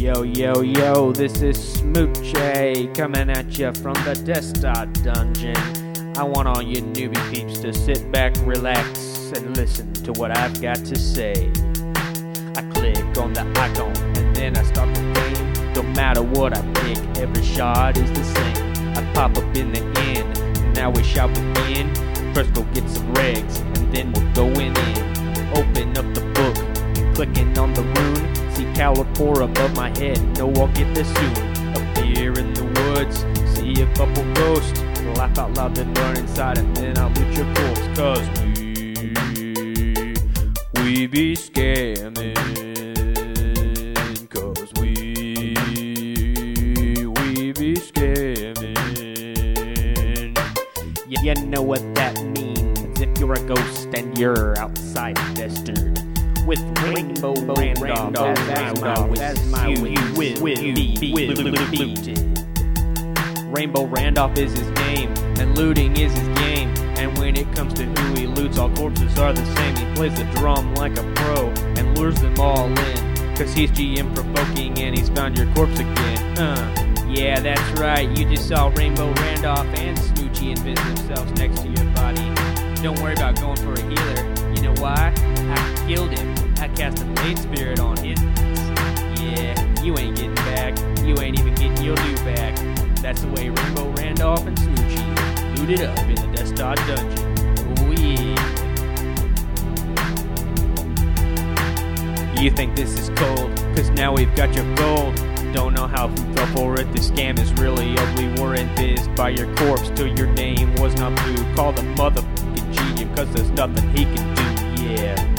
Yo, this is Smoochie coming at you from the Desktop Dungeon. I want all you newbie peeps to sit back, relax, and listen to what I've got to say. I click on the icon and then I start the game. Don't matter what I pick, every shot is the same. I pop up in the end, now we shall begin. First we'll get some regs, and then we'll go in. Open up the book, clicking on the rune. See Calipore above my head, know I'll get there soon. Appear in the woods, see a couple ghosts. Laugh out loud, then run inside, and then I'll loot your corpse. Cause we be scamming. Cause we be scamming. You know what that means if you're a ghost and you're outside invested. With Rainbow Randolph as my you will be looted. Rainbow Randolph is his name, and looting is his game. And when it comes to who he loots, all corpses are the same. He plays the drum like a pro and lures them all in. Cause he's GM provoking and he's found your corpse again. Yeah, that's right, you just saw Rainbow Randolph and Smoochie invent themselves next to your body. Don't worry about going for a healer. You know why? I killed him. I cast a Blade Spirit on his. Yeah, you ain't getting back. You ain't even getting your loot back. That's the way Rainbow Randolph and Smoochie looted up in the Desktop Dungeon. Oh yeah. You think this is cold? Cause now we've got your gold. Don't know how who fell for it. This scam is really ugly. Weren't fizzed by your corpse till your name was not blue. Call the motherfucking GM cause there's nothing he can do. Yeah.